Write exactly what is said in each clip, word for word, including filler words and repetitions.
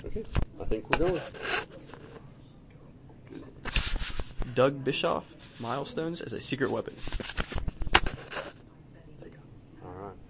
Okay, I think we're going. Doug Bischoff, milestones as a secret weapon. There you go. All right.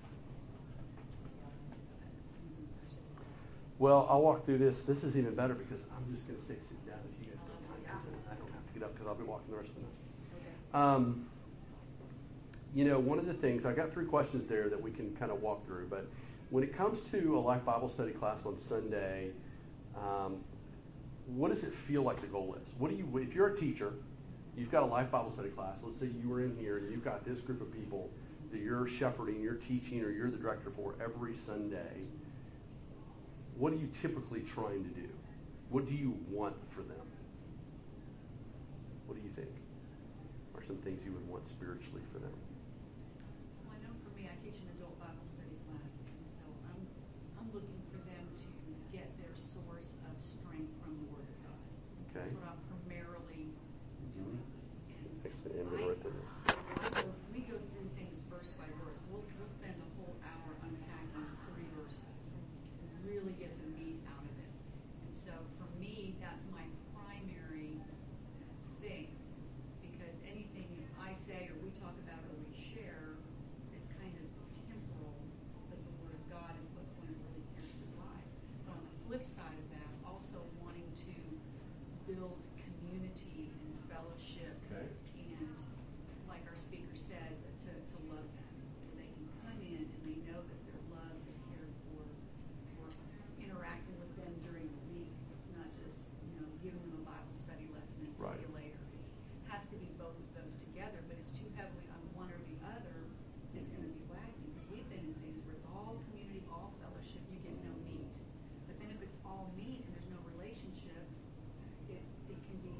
Well, I'll walk through this. This is even better because I'm just going to say sit down if you guys don't mind. I don't have to get up because I'll be walking the rest of the night. Um, you know, one of the things, I got three questions there that we can kind of walk through, but when it comes to a Life Bible Study class on Sunday, um, what does it feel like the goal is? What do you, if you're a teacher, you've got a Life Bible Study class, let's say you were in here and you've got this group of people that you're shepherding, you're teaching, or you're the director for every Sunday, what are you typically trying to do? What do you want for them? What do you think are some things you would want spiritually for them? Well, I know for me, I teach an adult Bible study class, and so I'm I'm looking for them to get their source of strength from the Word of God. Okay. That's what I'm primarily doing. And Excellent. I'm I, gonna write that down. I go, we go through things verse by verse. We'll, we'll spend a whole hour unpacking three verses and really get the meat out of it. And so for me, that's my primary thing, because anything I say or we talk about or we share is kind of temporal, but the Word of God is what's going to really pierce their lives. But on the flip side of that, also wanting to build community and fellowship, Okay. and like our speaker said, to, to love them, where they can come in and they know that they're loved and cared for. We're interacting with them during the week. It's not just, you know, giving them a Bible study lesson and Right. see you later. It has to be both of those together, but it's too heavily on one or the other is going to be lacking, because we've been in things where it's all community, all fellowship, you get no meat. But then if it's all meat and there's no relationship, it, it can be,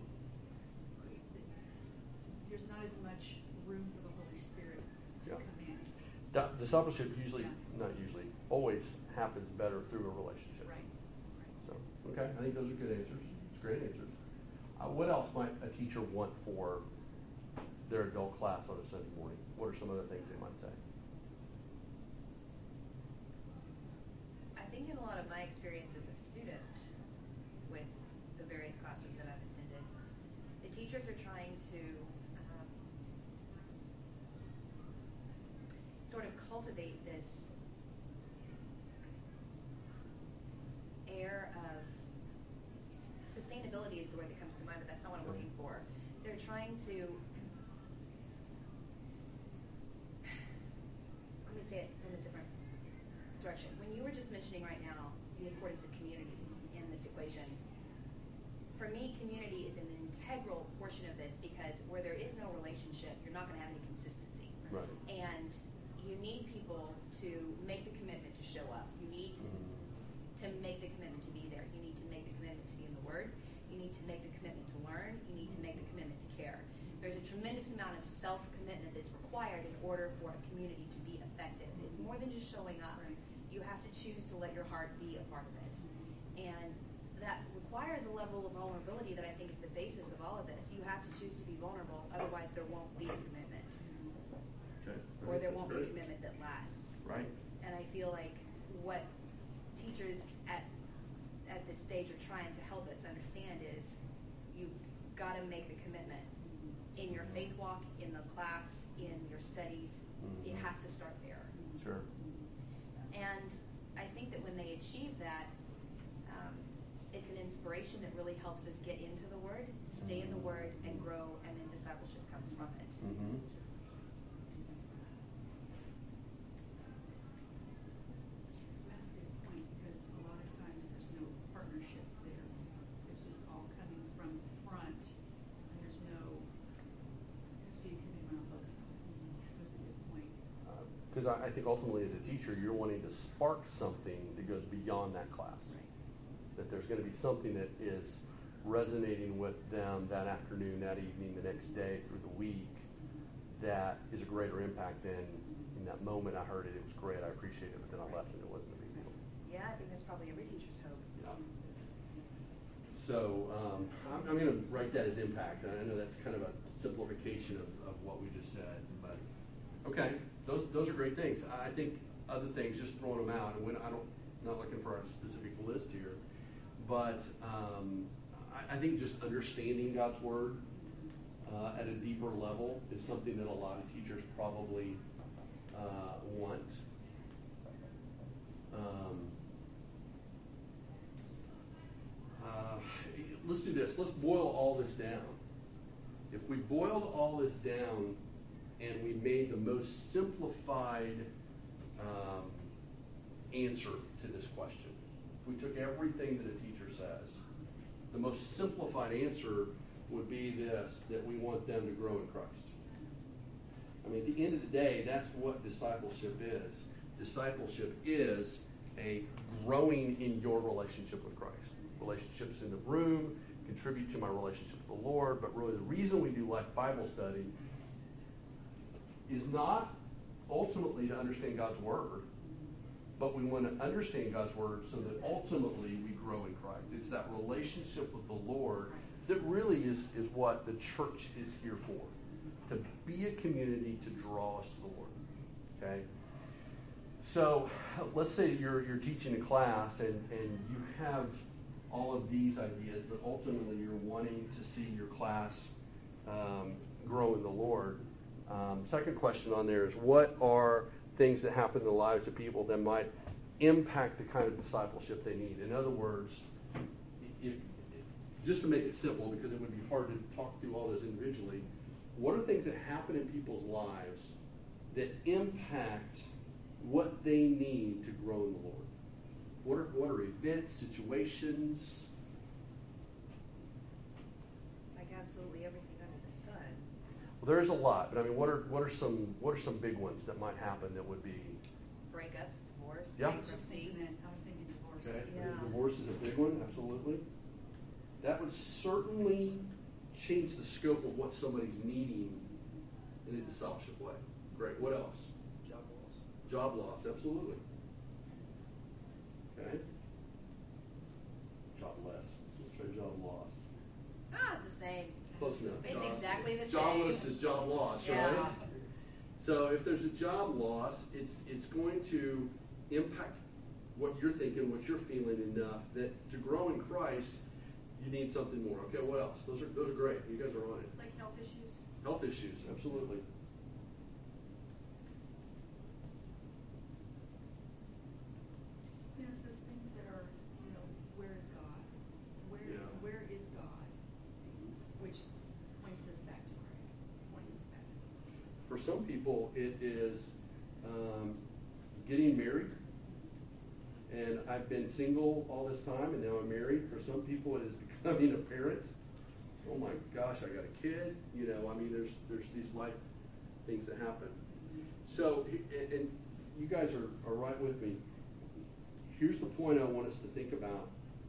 there's not as much room for the Holy Spirit to Yeah. come in. Di- Discipleship usually, Yeah. not usually, always happens better through a relationship. Right. So, okay, I think those are good answers. It's great answers. Uh, what else might a teacher want for their adult class on a Sunday morning? What are some other things they might say? I think in a lot of my experience as a student with the various classes that I've attended, the teachers are trying to um, sort of cultivate this air of sustainability is the word that comes to mind, but that's not what I'm looking for. They're trying to, let me say it from a different direction. When you were just mentioning right now the importance of community in this equation, for me, community is an integral portion of this, because where there is no relationship, you're not going to have any consistency. Right. And you need people to make the commitment to show up. You need Mm-hmm. to make the commitment to be there. You need to make the commitment to be in the Word. You need to make the commitment to learn. You need to make the commitment to care. There's a tremendous amount of self-commitment that's required in order for a community to be effective. It's more than just showing up. You have to choose to let your heart be a part of it. And that requires a level of vulnerability that I think is the basis of all of this. You have to choose to be vulnerable, otherwise there won't be a commitment. Okay. Or there That's won't great. be a commitment that lasts. Right. And I feel like what teachers at at this stage are trying to help us understand is you've got to make the commitment in your faith walk, in the class, in your studies. Mm-hmm. It has to start there. Sure. And I think that when they achieve that, um, it's an inspiration that really helps us get into the Word, stay in the Word, and grow, and then discipleship comes from it. Mm-hmm. That's a good point, because a lot of times there's no partnership there. It's just all coming from the front, and there's no, it has to be a commitment on both sides. That's a good point. Because I, I think ultimately as a teacher, you're wanting to spark something that goes beyond that class. Right. That there's going to be something that is resonating with them that afternoon, that evening, the next day, through the week, that is a greater impact than in that moment I heard it, it was great, I appreciate it, but then I left and it wasn't a big deal. Yeah, I think that's probably every teacher's hope. Yeah. So um, I'm, I'm going to write that as impact, and I know that's kind of a simplification of, of what we just said, but okay, those those are great things. I think other things, just throwing them out, and when I don't, not looking for a specific list here, but um, I, I think just understanding God's Word uh, at a deeper level is something that a lot of teachers probably uh, want. Um, uh, let's do this. Let's boil all this down. If we boiled all this down and we made the most simplified um, answer to this question, if we took everything that a teacher says, the most simplified answer would be this, that we want them to grow in Christ. I mean, at the end of the day, that's what discipleship is. Discipleship is a growing in your relationship with Christ. Relationships in the room contribute to my relationship with the Lord, but really the reason we do Life Bible Study is not ultimately to understand God's Word, but we want to understand God's Word so that ultimately we grow in Christ. It's that relationship with the Lord that really is, is what the church is here for, to be a community to draw us to the Lord. Okay? So let's say you're, you're teaching a class and, and you have all of these ideas, but ultimately you're wanting to see your class um, grow in the Lord. Um, second question on there is, what are things that happen in the lives of people that might impact the kind of discipleship they need? In other words, if, just to make it simple, because it would be hard to talk through all those individually, what are things that happen in people's lives that impact what they need to grow in the Lord? What are, what are events, situations? Like absolutely everything under the sun. Well, there's a lot, but I mean, what are what are some what are some big ones that might happen that would be? Breakups, divorce, Yeah. I was bankruptcy. thinking, I was thinking divorce. Okay, Yeah. divorce is a big one, absolutely. That would certainly change the scope of what somebody's needing in a discipleship way. Great. What else? Job loss. Job loss, absolutely. Okay. Jobless. Let's try job loss. Ah, it's the same. Close enough. It's Job- exactly the same. Jobless is job loss, Yeah. right? So if there's a job loss, it's it's going to impact what you're thinking, what you're feeling enough that to grow in Christ, you need something more. Okay, what else? Those are those are great. You guys are on it. Like health issues. Health issues, absolutely. You know, it's those things that are, you know, where is God? Where Yeah. where is God? Which points us back to Christ. Points us back to God. For some people, it is um, getting married. And I've been single all this time, and now I'm married. For some people, it is becoming a parent. Oh my gosh, I got a kid. You know, I mean, there's there's these life things that happen. So, and, and you guys are, are right with me. Here's the point I want us to think about.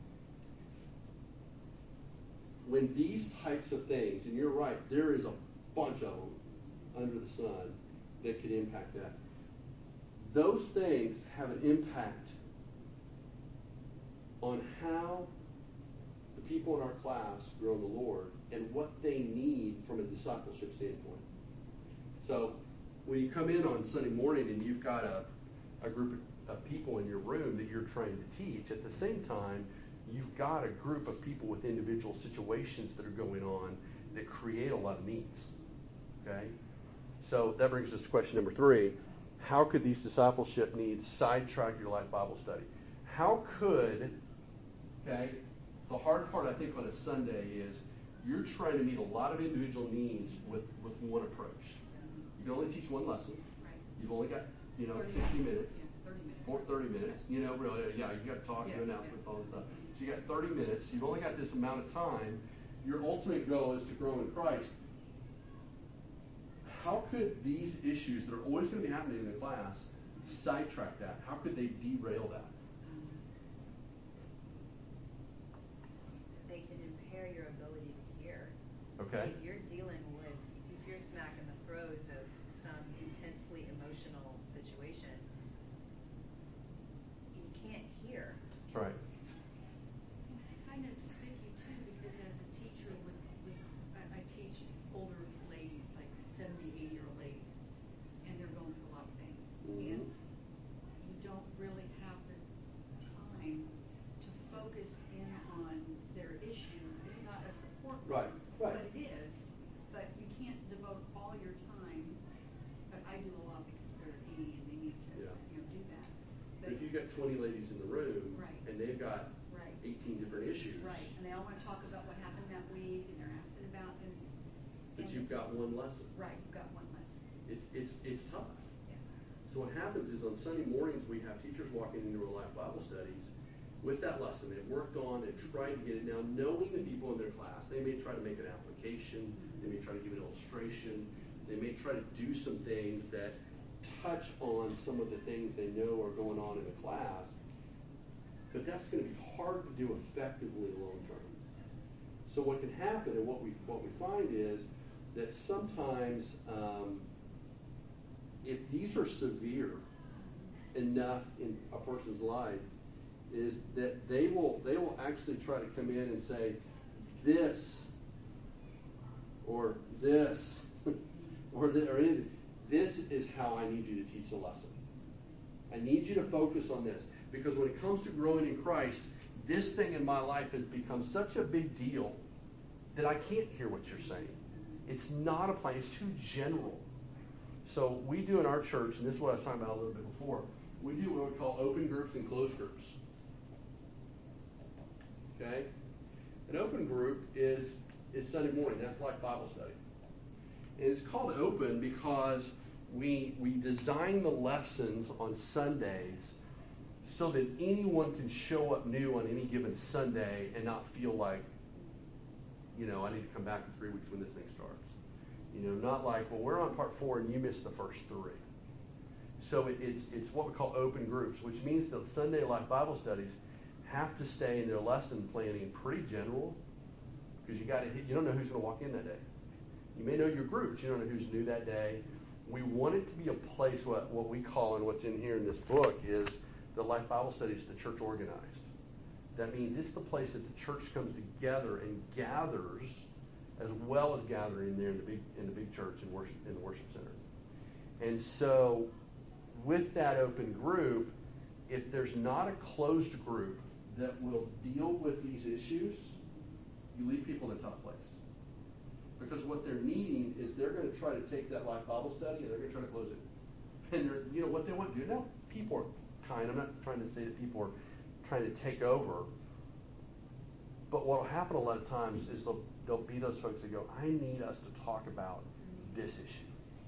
When these types of things, and you're right, there is a bunch of them under the sun that could impact that. Those things have an impact on how the people in our class grow in the Lord and what they need from a discipleship standpoint. So when you come in on Sunday morning and you've got a, a group of, of people in your room that you're trying to teach, at the same time, you've got a group of people with individual situations that are going on that create a lot of needs. Okay? So that brings us to question number three. How could these discipleship needs sidetrack your Life Bible Study? How could, okay, the hard part I think on a Sunday is you're trying to meet a lot of individual needs with, with one approach. You can only teach one lesson. Right. You've only got, you know, thirty sixty minutes. Yeah, thirty minutes. Or thirty minutes, you know, really, yeah, you got to talk, Yeah, do announcements, yeah. all this stuff. So you got thirty minutes, you've only got this amount of time. Your ultimate goal is to grow in Christ. How could these issues that are always going to be happening in the class sidetrack that? How could they derail that? They can impair your ability to hear. Okay? If you're dealing with, if you're smack in the throes of some intensely emotional situation, you can't hear. That's right. It's kind of sticky too, because as a teacher, with, with I, I teach older ladies, like seventy, eighty year old ladies, and they're going through a lot of things. Mhm. And you don't really have the time to focus in on got Right. eighteen different issues. Right, and they all want to talk about what happened that week, and they're asking about, and it's. But and- you've got one lesson. Right, you've got one lesson. It's, it's, it's tough. Yeah. So what happens is on Sunday mornings, we have teachers walking into our Life Bible studies with that lesson. They've worked on and tried to get it. Now, knowing the people in their class, they may try to make an application. They may try to give an illustration. They may try to do some things that touch on some of the things they know are going on in the class. But that's going to be hard to do effectively long term. So what can happen, and what we what we find is that sometimes um, if these are severe enough in a person's life, is that they will they will actually try to come in and say, this or this or, the, or anything. This is how I need you to teach the lesson. I need you to focus on this. Because when it comes to growing in Christ, this thing in my life has become such a big deal that I can't hear what you're saying. It's not a plan. It's too general. So we do in our church, and this is what I was talking about a little bit before, we do what we call open groups and closed groups. Okay? An open group is, is Sunday morning. That's like Bible study. And it's called open because we, we design the lessons on Sundays so that anyone can show up new on any given Sunday and not feel like, you know, I need to come back in three weeks when this thing starts. You know, not like, well, we're on part four and you missed the first three. So it, it's, it's what we call open groups, which means that Sunday Life Bible studies have to stay in their lesson planning pretty general, because you got to hit, you don't know who's going to walk in that day. You may know your group, but you don't know who's new that day. We want it to be a place, what, what we call, and what's in here in this book, is the Life Bible Study is the church organized. That means it's the place that the church comes together and gathers, as well as gathering there in the big in the big church and worship in the worship center. And so, with that open group, if there's not a closed group that will deal with these issues, you leave people in a tough place. Because what they're needing is they're going to try to take that Life Bible Study and they're going to try to close it. And they're, you know, what they want to do now, people are kind. I'm not trying to say that people are trying to take over. But what will happen a lot of times is there'll, there'll be those folks that go, I need us to talk about this issue.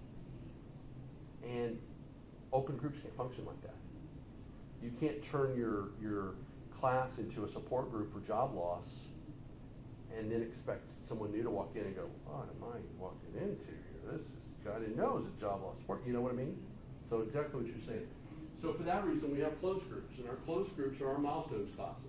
And open groups can't function like that. You can't turn your, your class into a support group for job loss and then expect someone new to walk in and go, what am I walking into here? This is, I didn't know it was a job loss support. You know what I mean? So exactly what you're saying. So for that reason, we have closed groups, and our closed groups are our milestones classes.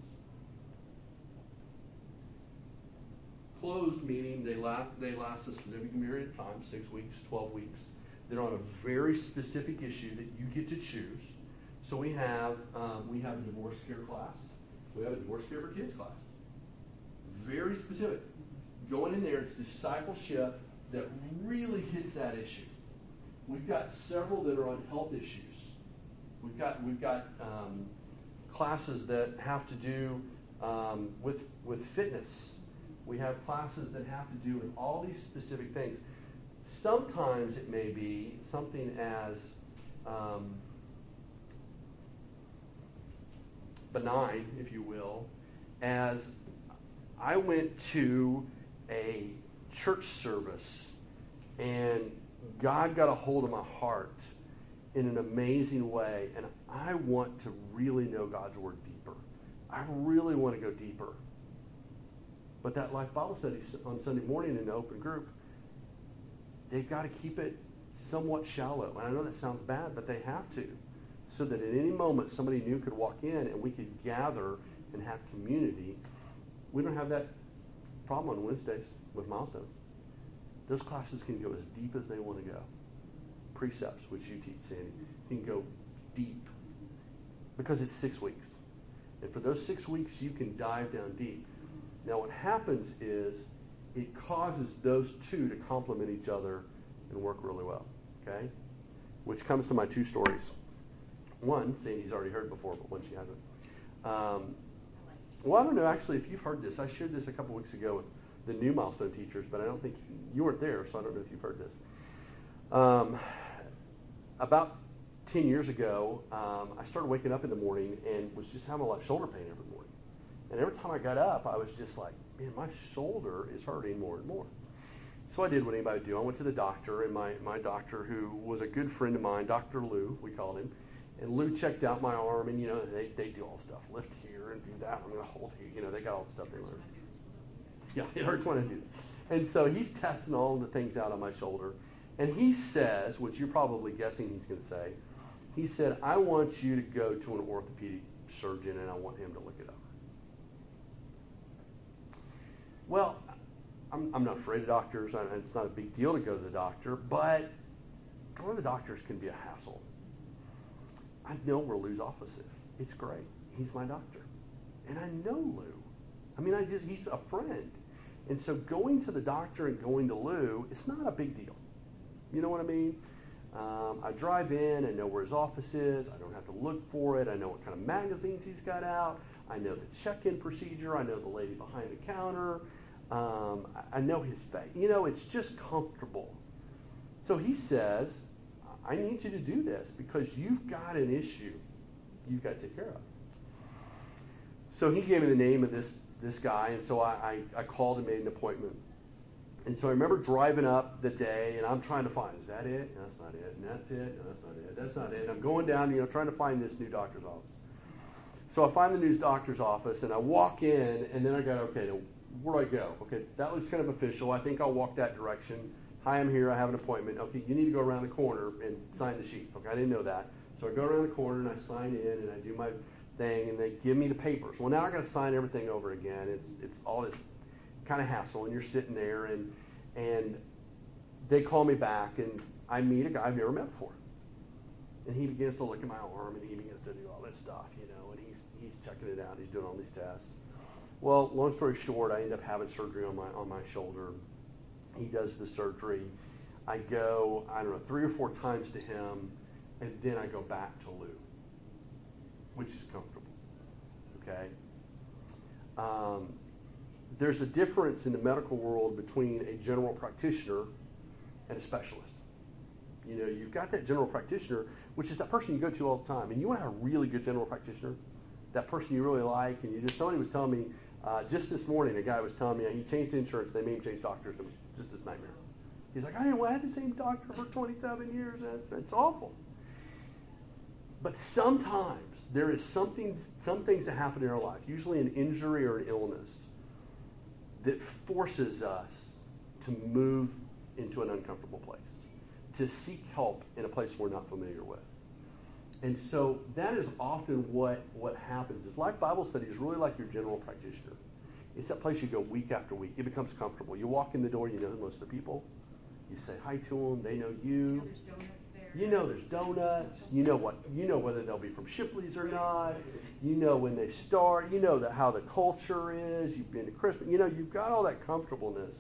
Closed meaning they last, they last a specific period of time, six weeks, twelve weeks. They're on a very specific issue that you get to choose. So we have, um, we have a divorce care class. We have a divorce care for kids class. Very specific. Going in there, it's discipleship that really hits that issue. We've got several that are on health issues. We've got we've got um, classes that have to do um, with with fitness. We have classes that have to do with all these specific things. Sometimes it may be something as um, benign, if you will, as I went to a church service and God got a hold of my heart in an amazing way, and I want to really know God's Word deeper. I really want to go deeper. But that Life Bible Study on Sunday morning in an open group, they've got to keep it somewhat shallow. And I know that sounds bad, but they have to. So that at any moment somebody new could walk in and we could gather and have community. We don't have that problem on Wednesdays with milestones. Those classes can go as deep as they want to go. Precepts, which you teach, Sandy, can go deep because it's six weeks. And for those six weeks, you can dive down deep. Now, what happens is it causes those two to complement each other and work really well, okay? Which comes to my two stories. One, Sandy's already heard before, but one she hasn't. Um, well, I don't know, actually, if you've heard this. I shared this a couple weeks ago with the new milestone teachers, but I don't think you weren't there, so I don't know if you've heard this. Um, about ten years ago, um, I started waking up in the morning and was just having a lot of shoulder pain every morning. And every time I got up, I was just like, man, my shoulder is hurting more and more. So I did what anybody would do. I went to the doctor, and my, my doctor, who was a good friend of mine, Doctor Lou, we called him, and Lou checked out my arm, and, you know, they, they do all stuff. Lift here and do that. I'm going to hold here. You know, they got all the stuff they learned. Yeah, it hurts when I do that. And so he's testing all the things out on my shoulder. And he says, which you're probably guessing he's going to say, he said, I want you to go to an orthopedic surgeon, and I want him to look it up. Well, I'm, I'm not afraid of doctors. I, it's not a big deal to go to the doctor, but going to the doctors can be a hassle. I know where Lou's office is. It's great. He's my doctor. And I know Lou. I mean, I just he's a friend. And so going to the doctor and going to Lou, it's not a big deal. You know what I mean? Um, I drive in, I know where his office is. I don't have to look for it. I know what kind of magazines he's got out. I know the check-in procedure. I know the lady behind the counter. Um, I, I know his face. You know, it's just comfortable. So he says, I need you to do this because you've got an issue you've got to take care of. So he gave me the name of this, this guy, and so I, I, I called and made an appointment. And so I remember driving up the day, and I'm trying to find, is that it? No, that's not it. And that's it? No, that's not it. That's not it. And I'm going down, you know, trying to find this new doctor's office. So I find the new doctor's office, and I walk in, and then I go, okay, now, where do I go? Okay, that looks kind of official. I think I'll walk that direction. Hi, I'm here. I have an appointment. Okay, you need to go around the corner and sign the sheet. Okay, I didn't know that. So I go around the corner, and I sign in, and I do my thing, and they give me the papers. Well, now I got to sign everything over again. It's it's all this kind of hassle, and you're sitting there, and and they call me back, and I meet a guy I've never met before, and he begins to look at my arm, and he begins to do all this stuff, you know, and he's he's checking it out. He's doing all these tests. Well, long story short, I end up having surgery on my on my shoulder. He does the surgery. I go, I don't know, three or four times to him, and then I go back to Lou, which is comfortable, okay? Um, there's a difference in the medical world between a general practitioner and a specialist. You know, you've got that general practitioner, which is that person you go to all the time. And you want to have a really good general practitioner, that person you really like, and you just, somebody was telling me, uh, just this morning, a guy was telling me he changed insurance, they made him change doctors. It was just this nightmare. He's like, I didn't I had the same doctor for twenty-seven years, and it's, it's awful. But sometimes there is something, some things that happen in our life, usually an injury or an illness, that forces us to move into an uncomfortable place, to seek help in a place we're not familiar with. And so that is often what, what happens. Is Life Bible Study is really like your general practitioner. It's that place you go week after week. It becomes comfortable. You walk in the door, you know most of the people. You say hi to them, they know You you. know there's donuts there. You know there's donuts. You know what. You know whether they'll be from Shipley's or not. You know when they start. You know that how the culture is. You've been to Christmas. You know you've got all that comfortableness.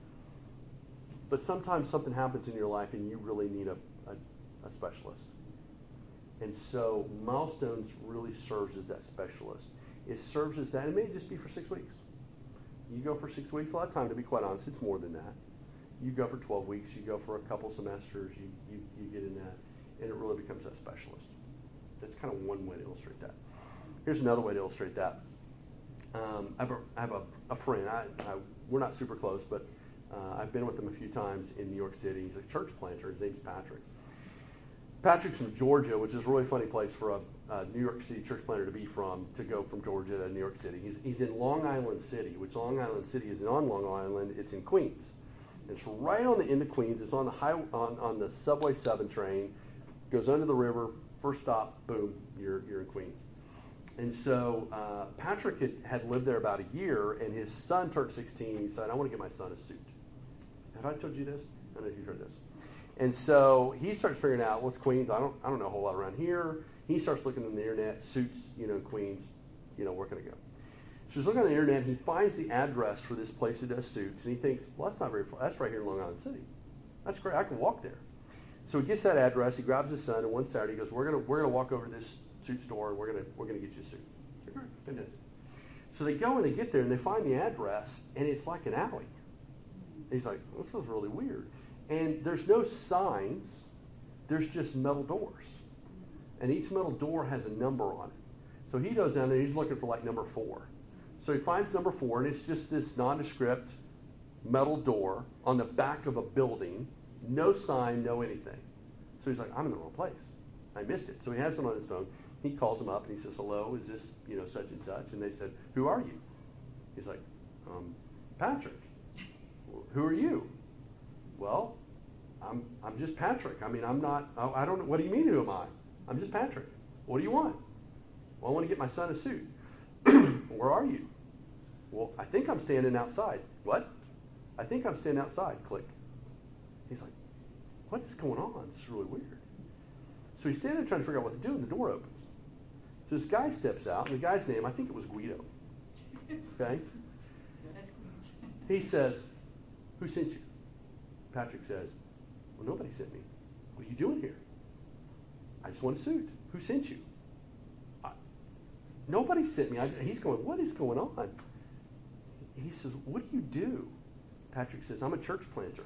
But sometimes something happens in your life and you really need a, a, a specialist. And so Milestones really serves as that specialist. It serves as that. It may just be for six weeks. You go for six weeks. A lot of time, to be quite honest, it's more than that. You go for twelve weeks, you go for a couple semesters, you, you, you get in that, and it really becomes that specialist. That's kind of one way to illustrate that. Here's another way to illustrate that. Um, I have, a, I have a, a friend. I, I, we're not super close, but uh, I've been with him a few times in New York City. He's a church planter. His name's Patrick. Patrick's from Georgia, which is a really funny place for a, a New York City church planter to be from, to go from Georgia to New York City. He's, he's in Long Island City, which Long Island City isn't on Long Island. It's in Queens. It's right on the end of Queens. It's on the high, on, on the Subway seven train. Goes under the river. First stop, boom, you're you're in Queens. And so uh, Patrick had, had lived there about a year, and his son turned sixteen. He said, "I want to get my son a suit." Have I told you this? I don't know if you've heard this. And so he starts figuring out what's Queens. I don't I don't know a whole lot around here. He starts looking on the internet, suits, you know, Queens. You know, where can I go? So he's looking on the internet, he finds the address for this place that does suits, and he thinks, well, that's not very far. That's right here in Long Island City. That's great. I can walk there. So he gets that address. He grabs his son, and one Saturday he goes, "We're gonna we're gonna walk over to this suit store, and we're gonna we're gonna get you a suit." So, great, fantastic. So they go and they get there, and they find the address, and it's like an alley. And he's like, well, "This is really weird." And there's no signs. There's just metal doors, and each metal door has a number on it. So he goes down there. He's looking for like number four. So he finds number four, and it's just this nondescript metal door on the back of a building, no sign, no anything. So he's like, I'm in the wrong place. I missed it. So he has them on his phone. He calls them up and he says, hello, is this, you know, such and such? And they said, who are you? He's like, um, Patrick. Who are you? Well, I'm I'm just Patrick. I mean, I'm not, I, I don't know, what do you mean who am I? I'm just Patrick. What do you want? Well, I want to get my son a suit. Where are you? Well, I think I'm standing outside. What? I think I'm standing outside. Click. He's like, what is going on? It's really weird. So he's standing there trying to figure out what to do, and the door opens. So this guy steps out, and the guy's name, I think it was Guido. Okay? That's Queens. He says, who sent you? Patrick says, well, nobody sent me. What are you doing here? I just want a suit. Who sent you? I, nobody sent me. I, he's going, what is going on? He says, what do you do? Patrick says, I'm a church planter.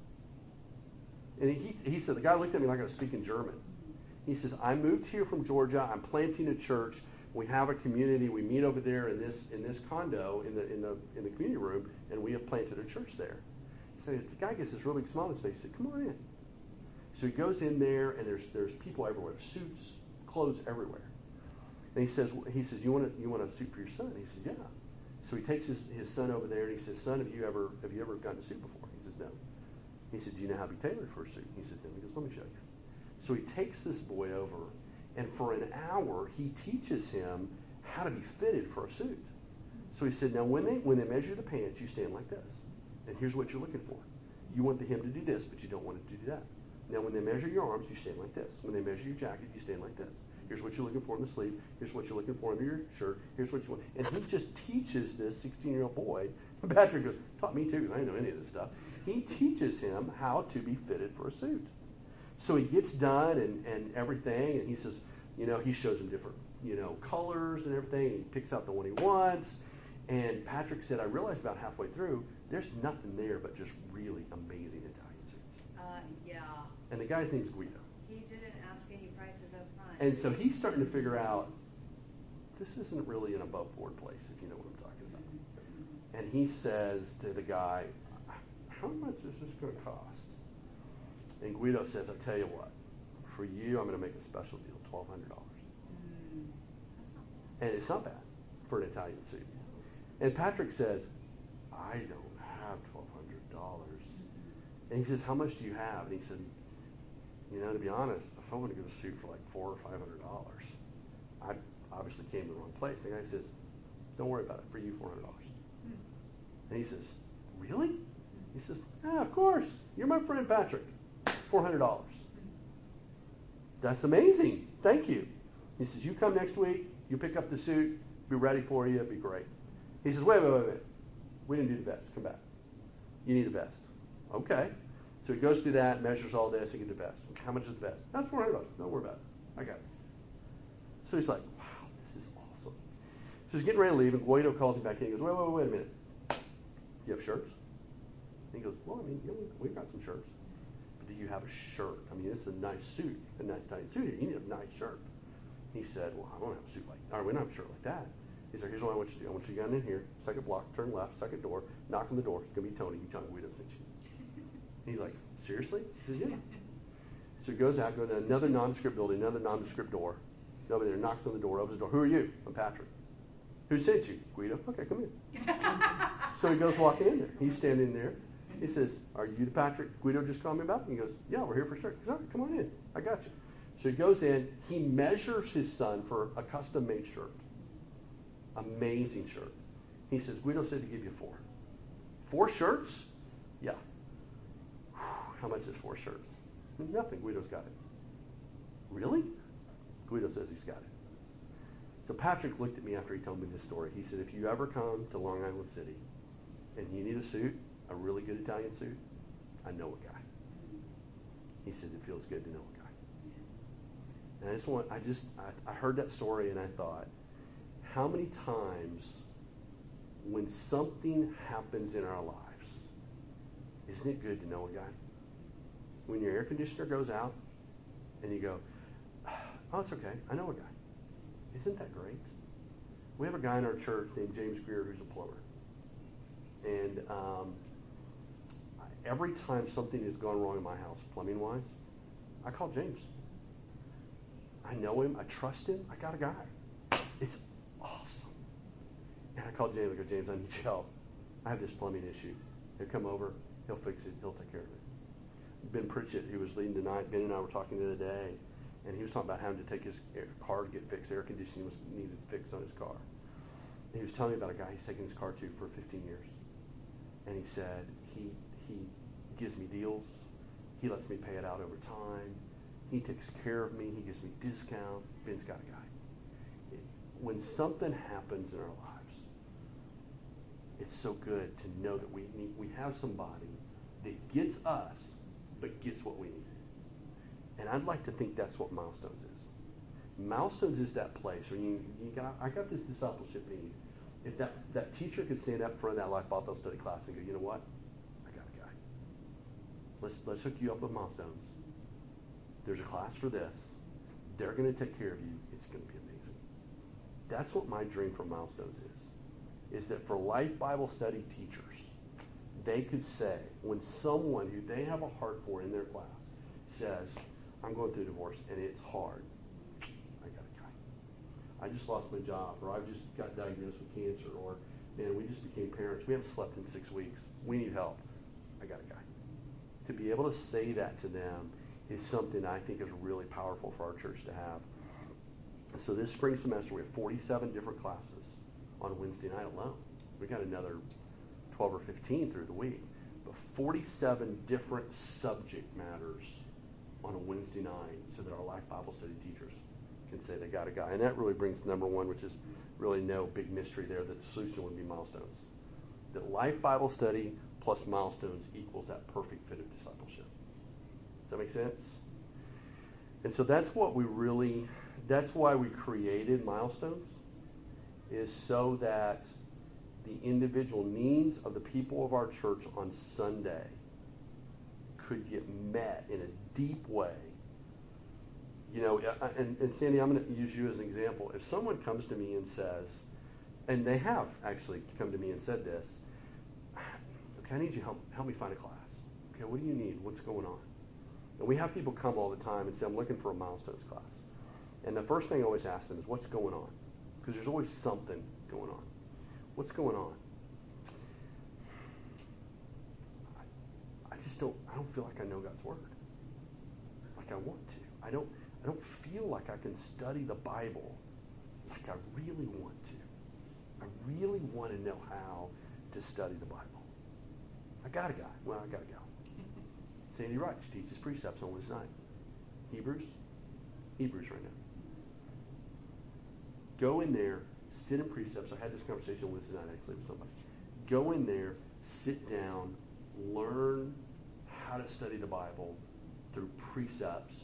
And he, he said, the guy looked at me like I was speaking German. He says, I moved here from Georgia. I'm planting a church. We have a community. We meet over there in this in this condo in the in the in the community room, and we have planted a church there. So the guy gets this really big smile on his face. He said, come on in. So he goes in there, and there's there's people everywhere, suits, clothes everywhere. And he says, he says, you want a, you want a suit for your son? He says, yeah. So he takes his, his son over there, and he says, son, have you ever have you ever gotten a suit before? He says, no. He said, do you know how to be tailored for a suit? He says, no. He goes, let me show you. So he takes this boy over, and for an hour, he teaches him how to be fitted for a suit. So he said, now when they when they measure the pants, you stand like this. And here's what you're looking for. You want the hem to do this, but you don't want it to do that. Now when they measure your arms, you stand like this. When they measure your jacket, you stand like this. Here's what you're looking for in the sleeve. Here's what you're looking for under your shirt. Here's what you want. And he just teaches this sixteen-year-old boy. Patrick goes, taught me too, because I didn't know any of this stuff. He teaches him how to be fitted for a suit. So he gets done and, and everything, and he says, you know, he shows him different, you know, colors and everything, and he picks out the one he wants. And Patrick said, I realized about halfway through, there's nothing there but just really amazing Italian suits. Uh, yeah. And the guy's name's Guido. He didn't ask any prices up front. And so he's starting to figure out, this isn't really an above board place, if you know what I'm talking about. And he says to the guy, how much is this going to cost? And Guido says, I'll tell you what, for you, I'm going to make a special deal, twelve hundred dollars. Mm, that's not bad. And it's not bad for an Italian suit. And Patrick says, I don't have twelve hundred dollars. And he says, how much do you have? And he said, you know, to be honest, if I want to get a suit for like four or five hundred dollars, I obviously came to the wrong place. The guy says, don't worry about it, for you, four hundred dollars. Mm. And he says, really? He says, yeah, of course. You're my friend Patrick. four hundred dollars. That's amazing. Thank you. He says, you come next week, you pick up the suit, be ready for you, it'd be great. He says, wait, wait, wait, wait. We didn't do the vest. Come back. You need a vest. Okay. So he goes through that, measures all this, and gets the vest. How much is the vest? That's four hundred dollars. Don't worry about it. I got it. So he's like, wow, this is awesome. So he's getting ready to leave, and Guido calls him back in. He goes, wait, wait, wait, wait a minute. You have shirts? And he goes, well, I mean, yeah, we- we've got some shirts. But do you have a shirt? I mean, it's a nice suit, a nice tight suit here. You need a nice shirt. He said, well, I don't have a suit like that. Or we don't have a shirt like that. He said, here's what I want you to do. I want you to get in here, second block, turn left, second door, knock on the door. It's going to be Tony. You tell him Guido sent you. And he's like, seriously? He says, yeah. So he goes out, goes to another nondescript building, another nondescript door. Nobody there, knocks on the door, opens the door. Who are you? I'm Patrick. Who sent you? Guido. Okay, come in. So he goes walking in there. He's standing there. He says, are you the Patrick Guido just called me about? And he goes, yeah, we're here for sure. He goes, all right, come on in. I got you. So he goes in. He measures his son for a custom-made shirt. Amazing shirt. He says, Guido said to give you four. Four shirts? Yeah. Whew, how much is four shirts? Nothing. Guido's got it. Really? Guido says he's got it. So Patrick looked at me after he told me this story. He said, if you ever come to Long Island City and you need a suit, a really good Italian suit, I know a guy. He says it feels good to know a guy. And I just want, I just, I, I heard that story and I thought, how many times when something happens in our lives, isn't it good to know a guy? When your air conditioner goes out and you go, oh, it's okay, I know a guy. Isn't that great? We have a guy in our church named James Greer who's a plumber. And um, every time something has gone wrong in my house, plumbing-wise, I call James. I know him. I trust him. I got a guy. It's awesome. And I call James. I go, James, I need your help. I have this plumbing issue. He'll come over. He'll fix it. He'll take care of it. Ben Pritchett, who was leading tonight, Ben and I were talking the other day, and he was talking about having to take his air, car to get fixed. Air conditioning was needed fixed on his car. And he was telling me about a guy he's taken his car to for fifteen years. And he said, he, he gives me deals. He lets me pay it out over time. He takes care of me. He gives me discounts. Ben's got a guy. It, when something happens in our lives, it's so good to know that we need, we have somebody that gets us, but gets what we need. And I'd like to think that's what Milestones is. Milestones is that place where you, you got, I got this discipleship need. If that, that teacher could stand up in front of that Life Bible Study class and go, you know what? I got a guy. Let's, let's hook you up with Milestones. There's a class for this. They're going to take care of you. It's going to be amazing. That's what my dream for Milestones is, is that for Life Bible Study teachers, they could say, when someone who they have a heart for in their class says, I'm going through a divorce and it's hard, I got a guy. I just lost my job, or I've just got diagnosed with cancer, or man, we just became parents. We haven't slept in six weeks. We need help. I got a guy. To be able to say that to them is something I think is really powerful for our church to have. So this spring semester, we have forty-seven different classes on Wednesday night alone. We got another twelve or fifteen through the week. But forty-seven different subject matters on a Wednesday night so that our Life Bible Study teachers can say they got a guy. And that really brings to number one, which is really no big mystery there, that the solution would be Milestones. That Life Bible Study plus Milestones equals that perfect fit of discipleship. Does that make sense? And so that's what we really, that's why we created Milestones, is so that the individual needs of the people of our church on Sunday could get met in a deep way. You know, and, and Sandy, I'm going to use you as an example. If someone comes to me and says, and they have actually come to me and said this, okay, I need you to help, help me find a class. Okay, what do you need? What's going on? And we have people come all the time and say, I'm looking for a Milestones class. And the first thing I always ask them is, what's going on? Because there's always something going on. What's going on? I, I just don't, I don't feel like I know God's Word. Like I want to. I don't, I don't feel like I can study the Bible like I really want to. I really want to know how to study the Bible. I got a guy. Well, I got to go. Sandy Wright teaches precepts on Wednesday night. Hebrews? Hebrews right now. Go in there, sit in precepts. I had this conversation Wednesday night actually with somebody. Go in there, sit down, learn how to study the Bible through precepts,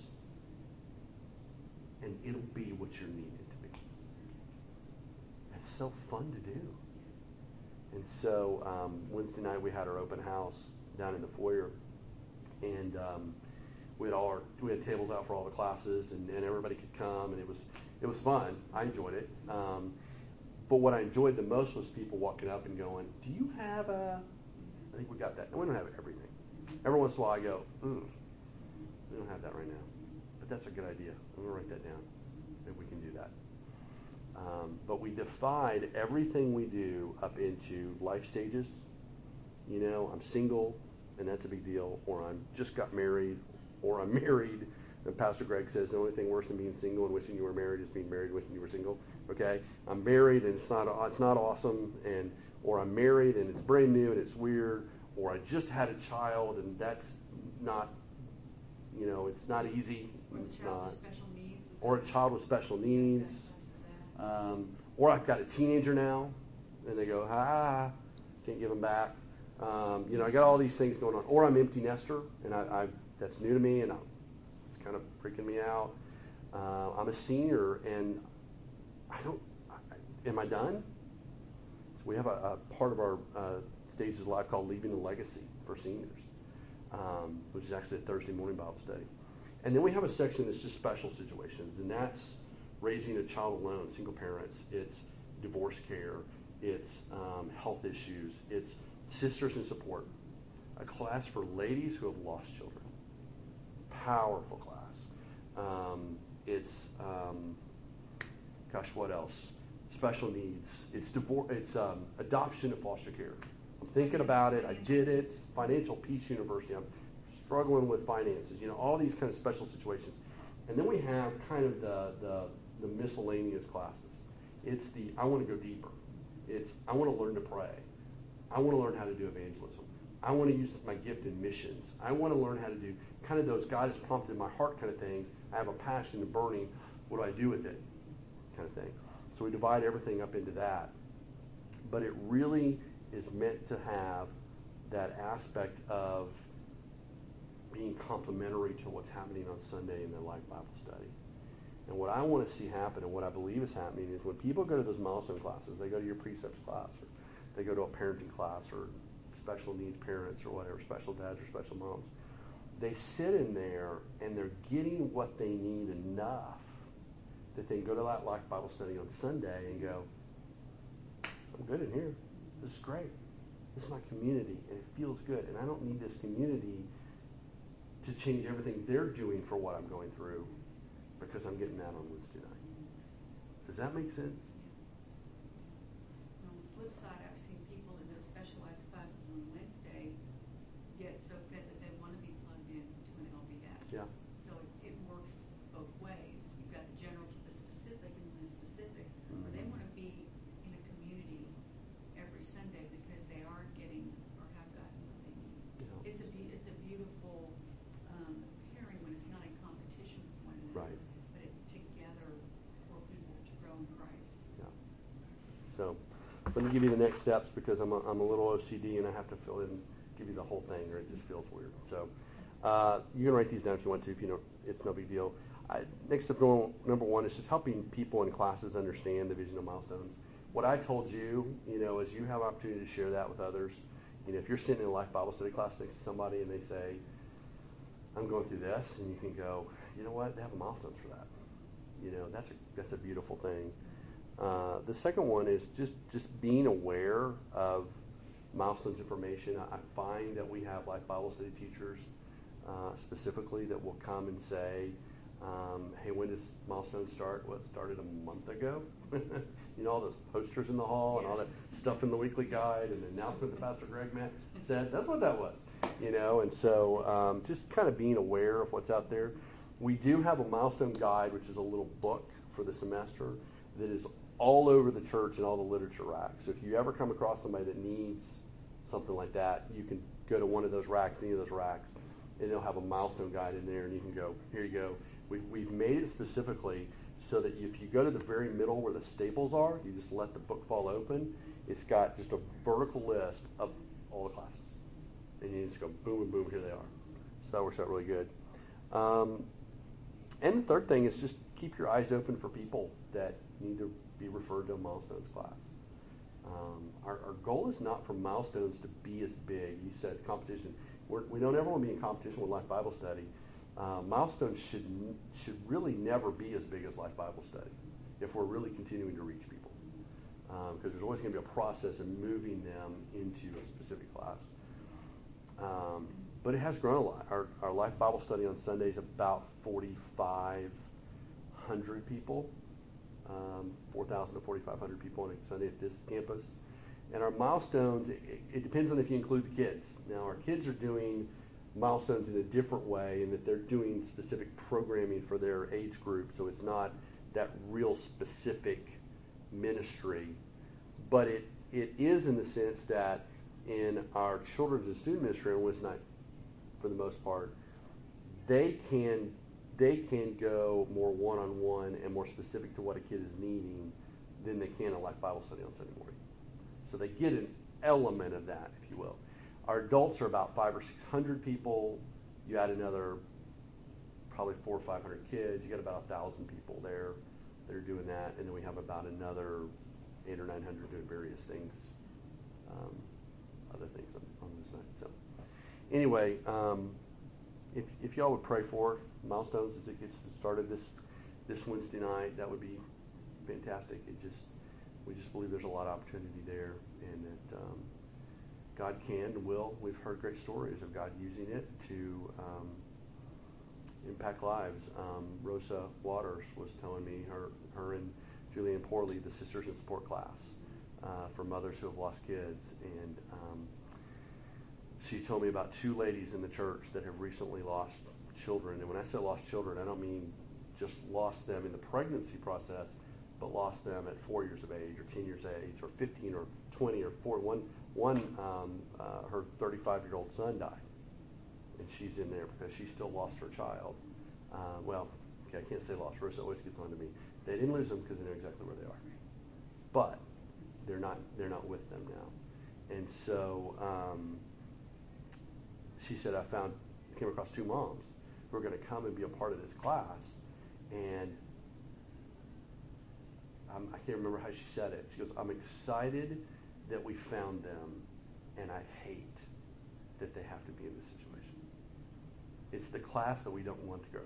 and it'll be what you're needed to be. It's so fun to do. And so um, Wednesday night we had our open house down in the foyer, and um, we had all our, we had tables out for all the classes, and, and everybody could come, and it was it was fun. I enjoyed it. Um, but what I enjoyed the most was people walking up and going, "Do you have a?" I think we got that. No, we don't have everything. Every once in a while, I go, "Ooh, we don't have that right now," but that's a good idea. I'm gonna write that down. Maybe we can do that. Um, but we divide everything we do up into life stages. You know, I'm single, and that's a big deal, or I'm just got married, or I'm married. And Pastor Greg says the only thing worse than being single and wishing you were married is being married and wishing you were single. Okay, I'm married and it's not it's not awesome, and or I'm married and it's brand new and it's weird, or I just had a child and that's not, you know, it's not easy. Or the It's child not. with special needs. Or a child with special needs. Um, or I've got a teenager now, and they go, ah, can't give them back. Um, you know, I got all these things going on. Or I'm empty nester, and I, I that's new to me, and I, it's kind of freaking me out. Uh, I'm a senior, and I don't. I, am I done? So we have a, a part of our uh, Stages of Life called Leaving a Legacy for seniors, um, which is actually a Thursday morning Bible study. And then we have a section that's just special situations, and that's raising a child alone, single parents. It's divorce care, it's um, health issues, it's sisters in support. A class for ladies who have lost children. Powerful class. Um, it's, um, gosh, what else? Special needs. It's divor- It's um, adoption and foster care. I'm thinking about it. I did it. Financial Peace University. I'm struggling with finances. You know, all these kind of special situations. And then we have kind of the the, the miscellaneous classes. It's the I want to go deeper. It's I want to learn to pray. I want to learn how to do evangelism. I want to use my gift in missions. I want to learn how to do kind of those God has prompted my heart kind of things. I have a passion and burning. What do I do with it? Kind of thing. So we divide everything up into that. But it really is meant to have that aspect of being complementary to what's happening on Sunday in the Life Bible Study. And what I want to see happen and what I believe is happening is when people go to those milestone classes, they go to your precepts class, or they go to a parenting class, or special needs parents, or whatever, special dads or special moms, they sit in there and they're getting what they need enough that they can go to that Life Bible Study on Sunday and go, I'm good in here. This is great. This is my community, and it feels good. And I don't need this community to change everything they're doing for what I'm going through because I'm getting that on Wednesday night. Does that make sense? On the flip side, I've seen people in those specialized classes on Wednesday get so fit that they want to be plugged in to an L B S. Yeah. So it, it works both ways. You've got the general to the specific and the specific, Mm-hmm. or they want to be in a community every Sunday because they are getting or have gotten what they need. Yeah. It's a be, it's a beautiful um, pairing when it's not in competition with one another, Right. but it's together for people to grow in Christ. Yeah. So let me give you the next steps because I'm a, I'm a little O C D and I have to fill in, give you the whole thing or it just feels weird. So uh, you can write these down if you want to. If you don't, it's no big deal. I, next step number one is just helping people in classes understand the vision of milestones. What I told you, you know, is you have opportunity to share that with others. You know, if you're sitting in a Life Bible Study class next to somebody and they say, I'm going through this, and you can go, you know what, they have a milestone for that. You know, that's a, that's a beautiful thing. Uh, the second one is just, just being aware of milestones information. I, I find that we have Life Bible Study teachers uh, specifically that will come and say, um, hey, when does milestone start? Well, it started a month ago. You know, all those posters in the hall and all that stuff in the weekly guide and the announcement that Pastor Greg Matt said. That's what that was, you know. And so um, just kind of being aware of what's out there. We do have a milestone guide, which is a little book for the semester that is all over the church and all the literature racks. So if you ever come across somebody that needs something like that, you can go to one of those racks, any of those racks, and they'll have a milestone guide in there, and you can go, here you go. We've, we've made it specifically so that if you go to the very middle where the staples are, you just let the book fall open. It's got just a vertical list of all the classes. And you just go boom and boom, here they are. So that works out really good. Um, and the third thing is just keep your eyes open for people that need to be referred to a milestones class. Um, our, our goal is not for milestones to be as big. You said competition. We're, we don't ever want to be in competition with Life Bible Study. Uh, milestones should should really never be as big as Life Bible Study if we're really continuing to reach people. Because um, there's always going to be a process of moving them into a specific class. Um, but it has grown a lot. Our, our Life Bible Study on Sunday is about forty-five hundred people, um, four thousand to forty-five hundred people on a Sunday at this campus. And our milestones, it, it depends on if you include the kids. Now, our kids are doing milestones in a different way in that they're doing specific programming for their age group, so it's not that real specific ministry. But it, it is in the sense that in our children's and student ministry on Wednesday night, for the most part, they can they can go more one-on-one and more specific to what a kid is needing than they can in Life Bible Study on Sunday morning. So they get an element of that, if you will. Our adults are about five or six hundred people. You add another probably four or five hundred kids. You got about a thousand people there that are doing that, and then we have about another eight or nine hundred doing various things, um, other things on, on this night. So, anyway, um, if if y'all would pray for milestones as it gets started this this Wednesday night, that would be fantastic. It just we just believe there's a lot of opportunity there, and that um, God can and will. We've heard great stories of God using it to um, impact lives. Um, Rosa Waters was telling me, her, her and Julianne Poor lead the Sisters in Support class uh, for mothers who have lost kids, and um, she told me about two ladies in the church that have recently lost children. And when I say lost children, I don't mean just lost them in the pregnancy process, but lost them at four years of age, or ten years of age, or fifteen, or twenty, or four. One, one um, uh, her thirty-five-year-old son died, and she's in there because she still lost her child. Uh, well, okay, I can't say lost. Rosa always gets on to me. They didn't lose them because they know exactly where they are, but they're not. They're not with them now, and so um, she said, I found came across two moms who are going to come and be a part of this class, and um, I can't remember how she said it. She goes, I'm excited that we found them, and I hate that they have to be in this situation. It's the class that we don't want to go.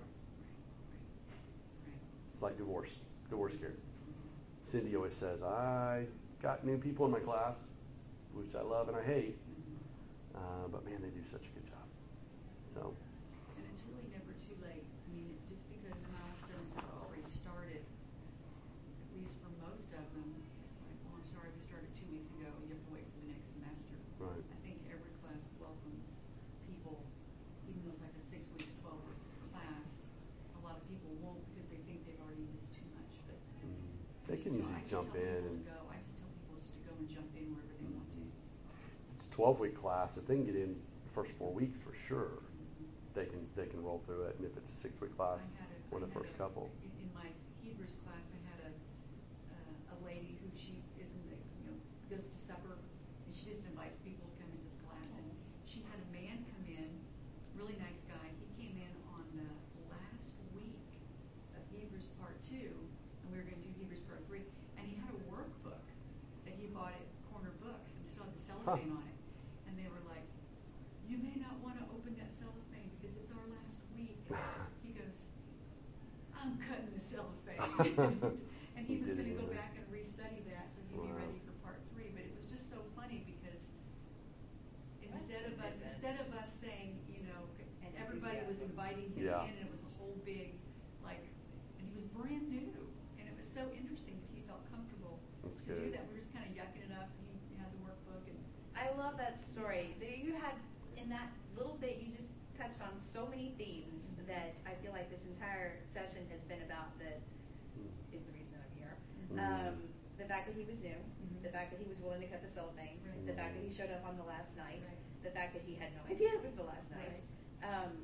It's like divorce, divorce care. Cindy always says, I got new people in my class, which I love and I hate, uh, but man, they do such a good job. So. And it's really never too late. I mean, just because milestones have already started, at least for most of them, it's like, well, I'm sorry, we started two weeks ago, and you have to wait for the next semester. Right. I think every class welcomes people, even though it's like a six weeks, twelve week class. A lot of people won't because they think they've already missed too much. But Mm-hmm. I They just can tell- usually I just jump tell in people and to go. I just tell people just to go and jump in wherever they want to. it's a twelve-week class. If they can get in the first four weeks for sure, they can they can roll through it. And if it's a six-week class, I had a, or the I had first a- couple. In, in my Hebrews class, I had a uh, a lady who she is in the you know goes to supper, and she just invites people to come into the class. And she had a man come in, really nice guy. He came in on the last week of Hebrews Part Two, and we were going to do Hebrews Part Three. And he had a workbook that he bought at Corner Books, and still had the cellophane Huh. on it. And they were like, "You may not want to open that cellophane because it's our last week." He goes, I'm cutting the cellophane. And he He was did going it to go in there. back and restudy that so he'd be Wow. ready for part three. But it was just so funny because instead of us, commitment. instead of us saying, you know, And everybody was enthusiasm. inviting him Yeah. in, and it was a whole big, like, and he was brand new. And it was so interesting that he felt comfortable That's to do good. that. We were just kind of yucking it up, and he had the workbook. And I love that story. There you had, in that little bit, you just touched on so many themes that I feel like this entire session has been about that is the reason that I'm here. Mhm. Um, the fact that he was new, Mhm. the fact that he was willing to cut the cellophane, Right. the fact that he showed up on the last night, Right. the fact that he had no idea it was the last night. Um,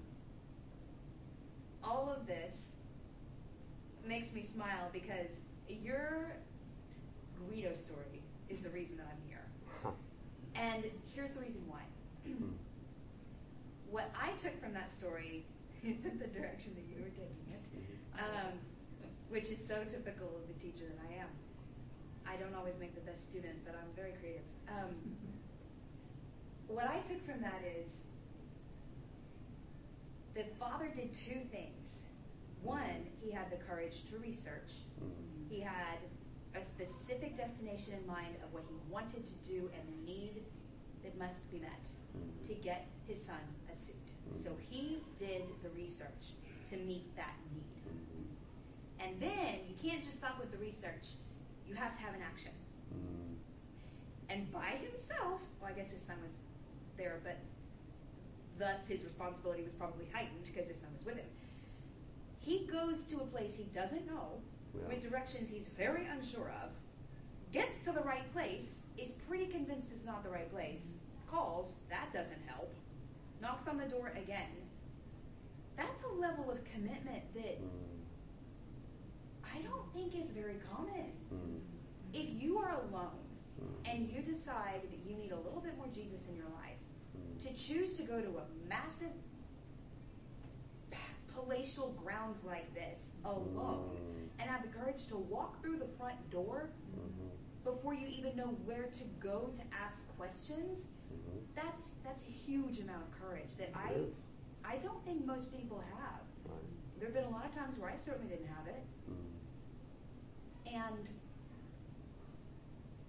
all of this makes me smile because your Guido story is the reason that I'm here. Huh. And here's the reason why. Hmm. What I took from that story isn't the direction that you were taking it, um, which is so typical of the teacher that I am. I don't always make the best student, but I'm very creative. Um, what I took from that is that Father did two things. One, he had the courage to research. Mhm. He had a specific destination in mind of what he wanted to do and the need that must be met Mhm. to get his son a suit. Mhm. So he did the research to meet that need. Mhm. And then you can't just stop with the research. You have to have an action. Mhm. And by himself, well, I guess his son was there, but thus his responsibility was probably heightened because his son was with him. He goes to a place he doesn't know, Yeah. with directions he's very unsure of, gets to the right place, is pretty convinced it's not the right place, calls, that doesn't help, knocks on the door again. That's a level of commitment that Mhm. I don't think is very common. Mhm. If you are alone Mhm. and you decide that you need a little bit more Jesus in your life, Mhm. to choose to go to a massive palatial grounds like this alone Mm. and have the courage to walk through the front door Mhm. before you even know where to go to ask questions, Mhm. that's that's a huge amount of courage that It I is. I don't think most people have. Right. There have been a lot of times where I certainly didn't have it. Mhm. And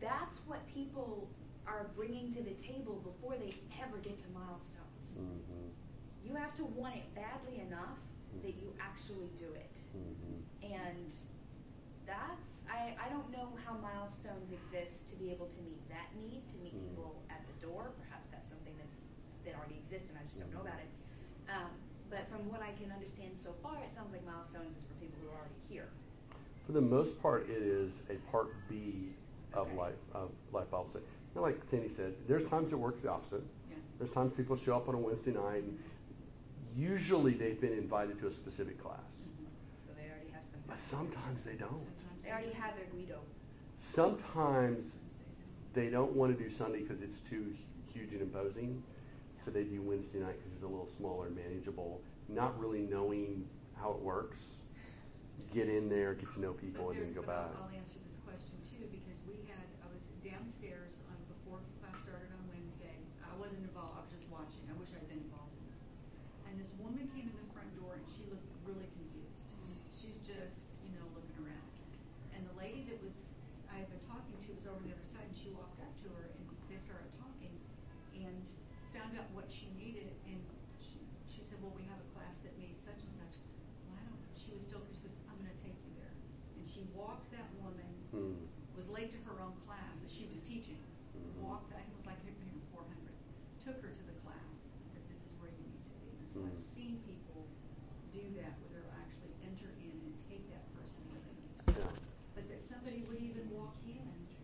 that's what people are bringing to the table before they ever get to milestones. Mm-hmm. You have to want it badly enough that you actually do it. Mm-hmm. And that's, I, I don't know how milestones exist to be able to meet that need, to meet Mm. people at the door. Perhaps that's something that's that already exists and I just don't know about it. Um, but from what I can understand so far, it sounds like milestones is for people who are already here. For the most part, it is a part B of Okay. life of life Bible study. You know, like Sandy said, there's times it works the opposite. Yeah. There's times people show up on a Wednesday night, and usually they've been invited to a specific class. So they already have some. But sometimes they don't. Sometimes They already have their Guido. Sometimes Sometimes they they don't want to do Sunday because it's too huge and imposing, so they do Wednesday night because it's a little smaller and manageable, not really knowing how it works. Get in there, get to know people, But and then there's- go but I'll- back. I'll answer this question too, because we had, I was downstairs on, before class started on Wednesday. I wasn't involved, I was just watching. I wish I'd been involved in this. And this woman came in the front door and she looked really confused. She's just, you know, looking around. And the lady that was, I had been talking to was over on the other side, and she walked up to her and they started talking and found out what she needed. And she, she said, well, we have a class that needs such and such. Well, I don't, she was still, she goes, I'm gonna take you there. And she walked that woman, Hmm. was late to her own class that she was teaching, Mhm. walked, I think it was like in the four hundreds, took her to the class and said, this is where you need to be. And so I've Mhm. seen people do that, where they'll actually enter in and take that person where they need to Yeah. go. But that somebody would even walk in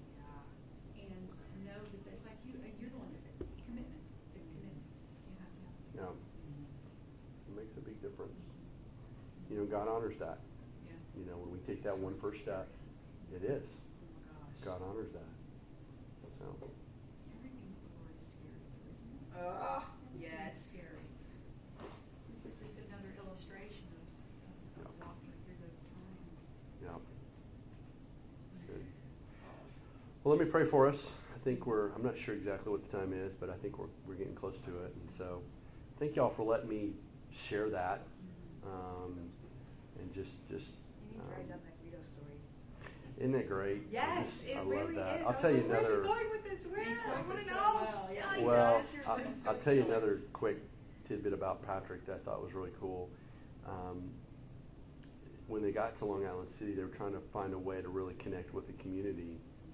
and know that that's like you, uh, you're the one that said, commitment, it's commitment. You have to have. Yeah. It makes a big difference. You know, God honors that. Yeah. You know, when we take that one first step, it is. Oh my gosh. God honors that. So, Everything with the Lord is scary, though, isn't it? Oh, It's yes. scary. This is just another illustration of, of, of Yeah. walking through those times. yeah. Good. Well, let me pray for us. I think we're, I'm not sure exactly what the time is, but I think we're, we're getting close to it. And so, thank y'all for letting me share that. Um, and just, just, You need to write um, down that Guido story. isn't that great? I Yes, just- it I love really that. is. I'll I tell was you like, another. Where's he going with this? Where? He tells I want us to so know. well, yeah. he Well, does. You're a I'll, great I'll tell you storyteller. another quick tidbit about Patrick that I thought was really cool. Um, when they got to Long Island City, they were trying to find a way to really connect with the community.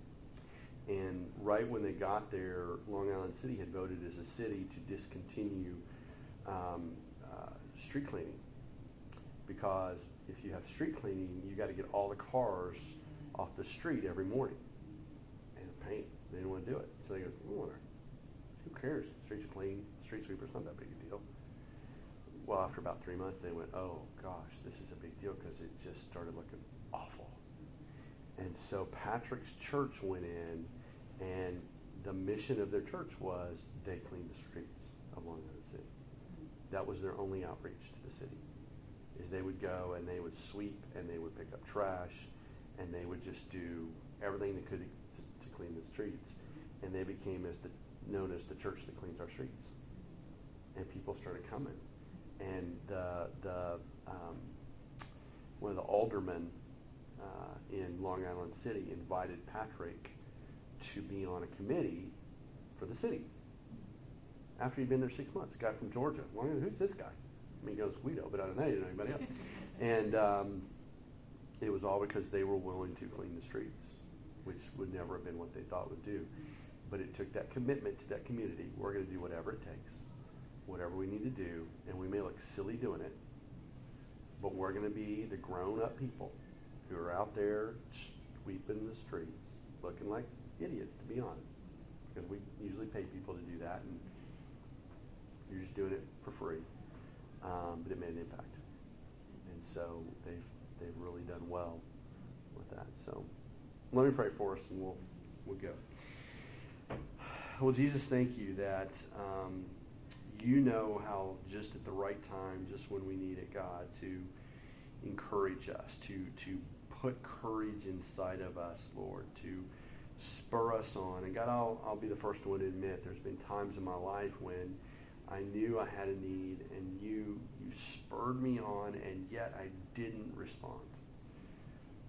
And right when they got there, Long Island City had voted as a city to discontinue um, uh, street cleaning, because if you have street cleaning, you got to get all the cars off the street every morning and paint. They didn't want to do it, so they go, "Oh, who cares? Streets are clean. Street sweeper's not that big a deal." Well, after about three months, they went, "Oh gosh, this is a big deal," because it just started looking awful. And so Patrick's church went in, and the mission of their church was they cleaned the streets of Long Island City. That was their only outreach to the city, is they would go and they would sweep and they would pick up trash and they would just do everything they could to, to clean the streets. And they became as the, known as the church that cleans our streets. And people started coming. And the, the um, one of the aldermen uh, in Long Island City invited Patrick to be on a committee for the city. After he'd been there six months, a guy from Georgia. Long Island, who's this guy? I mean, he goes Guido, but I don't know, he didn't know anybody else. And um, it was all because they were willing to clean the streets, which would never have been what they thought would do. But it took that commitment to that community. We're going to do whatever it takes, whatever we need to do, and we may look silly doing it, but we're going to be the grown-up people who are out there sweeping the streets, looking like idiots, to be honest, because we usually pay people to do that, and you're just doing it for free. Um, but it made an impact, and so they've they've really done well with that. So let me pray for us, and we'll we'll go. Well, Jesus, thank you that um, you know how just at the right time, just when we need it, God, to encourage us, to to put courage inside of us, Lord, to spur us on. And God, I'll I'll be the first one to admit there's been times in my life when I knew I had a need, and you you spurred me on, and yet I didn't respond.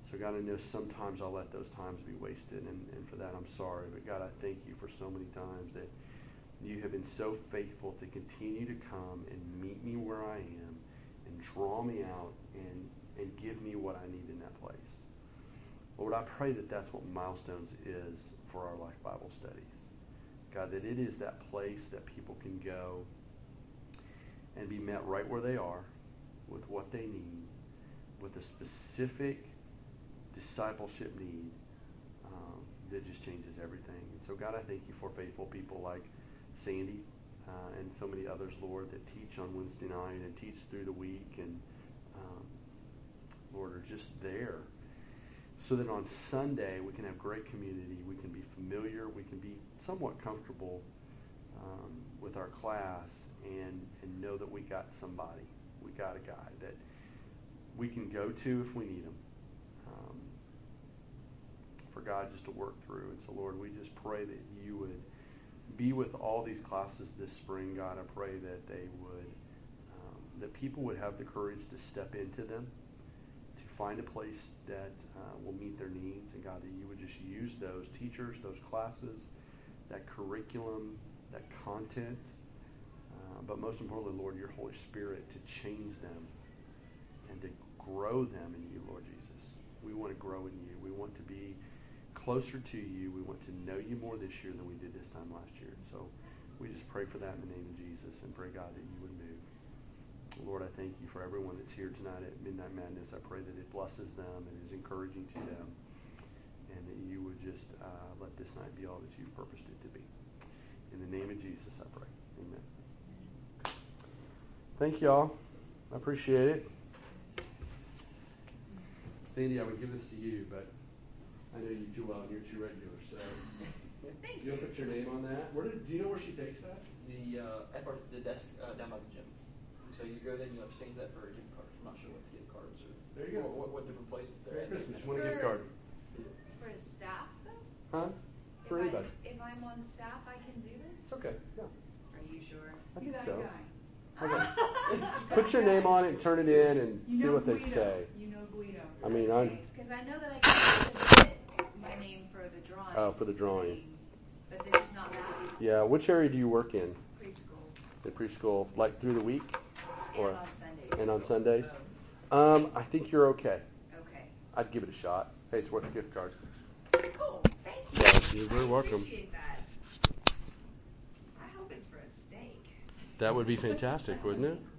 So God, I know sometimes I'll let those times be wasted, and, and for that I'm sorry. But God, I thank you for so many times that you have been so faithful to continue to come and meet me where I am and draw me out and, and give me what I need in that place. Lord, I pray that that's what Milestones is for our Life Bible Studies. God, that it is that place that people can go and be met right where they are with what they need, with a specific discipleship need um, that just changes everything. And so, God, I thank you for faithful people like Sandy uh, and so many others, Lord, that teach on Wednesday night and teach through the week and, um, Lord, are just there so that on Sunday we can have great community, we can be familiar, we can be somewhat comfortable um, with our class and, and know that we got somebody, we got a guy that we can go to if we need him. Um, for God just to work through. And so, Lord, we just pray that you would be with all these classes this spring, God. I pray that they would, um, that people would have the courage to step into them, to find a place that uh, will meet their needs. And God, that you would just use those teachers, those classes, that curriculum, that content, uh, but most importantly, Lord, your Holy Spirit to change them and to grow them in you, Lord Jesus. We want to grow in you. We want to be closer to you. We want to know you more this year than we did this time last year. So we just pray for that in the name of Jesus and pray, God, that you would move. Lord, I thank you for everyone that's here tonight at Midnight Madness. I pray that it blesses them and is encouraging to them, and that you would just uh, let this night be all that you've purposed it to be. In the name of Jesus, I pray. Amen. Thank y'all. I appreciate it. Sandy, I would give this to you, but I know you too well and you're too regular, so Thank you'll you. put your name on that. Where did, do you know where she takes that? The uh, F R, the desk uh, down by the gym. And so you go there and you exchange that for a gift card. I'm not sure what the gift cards are. There you go. What, what, what different places they're Merry at. Christmas. You want a gift For- card? For staff, though? Huh? For If I- anybody. If I'm on staff, I can do this? It's okay. Yeah. Are you sure? I You think got so. a guy. Okay. Put your name on it and turn it in and You see know what they Guido. say. You know Guido. I mean, I'm. Because I know that I can submit my name for the drawing. Oh, for the drawing. But this is not valid. Yeah. Which area do you work in? Preschool. The preschool, like through the week, or And on Sundays. and on Sundays? Both. Um, I think you're okay. Okay. I'd give it a shot. Hey, it's worth a gift card. Cool. Thank you. Yeah, you're very I welcome. appreciate that. I hope it's for a steak. That would be fantastic, wouldn't it?